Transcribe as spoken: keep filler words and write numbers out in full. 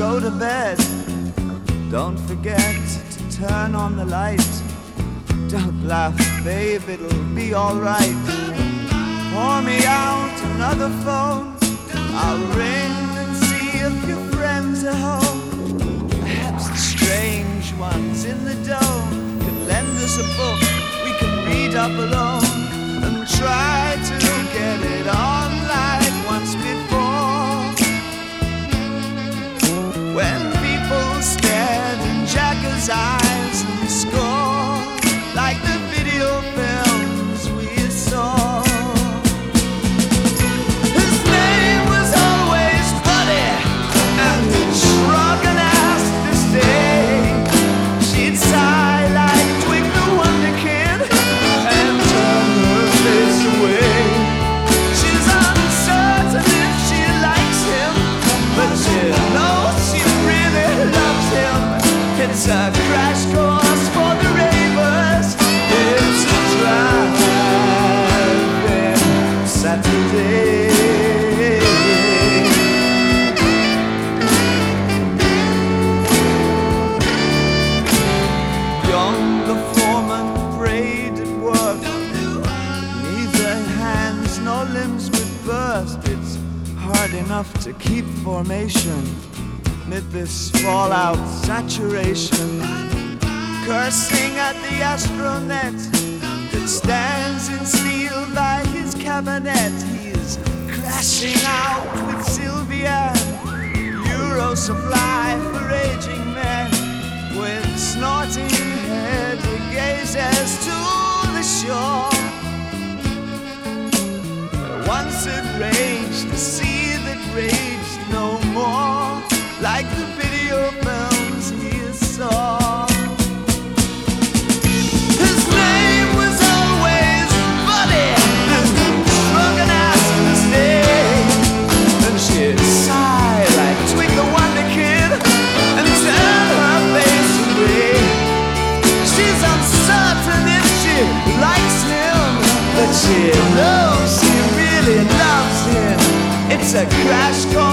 go to bed, don't forget to turn on the light. Don't laugh, babe, it'll be alright. Pour me out another phone, I'll ring and see if your friends are home. Perhaps the strange ones in the dome can lend us a book we can read up alone, and try to get it on like once before. When people stared in Jagger's eyes and scored like the video films we saw. His name was always Buddy, and he'd shrug and ask to stay. She'd sigh like Twig the Wonder Kid and turn her face away. She's uncertain if she likes him, but she knows she really loves him. It's a crash course for the ravers. It's a drive-in Saturday. Young the foreman prayed at work, neither hands nor limbs would burst. It's hard enough to keep formation amid this fallout saturation. Cursing at the astronet that stands in steel by his cabinet. He's crashing out with Sylvia, Euro supply for aging men. With snorting head he gazes to the shore. Once it raged, the sea that raged no more, like the video films he saw. His name was always Buddy, and shrug and ask to stay. And she'd sigh like Twig the Wonder Kid and turn her face away. She's uncertain if she likes him, but she knows she really loves him. It's a crash course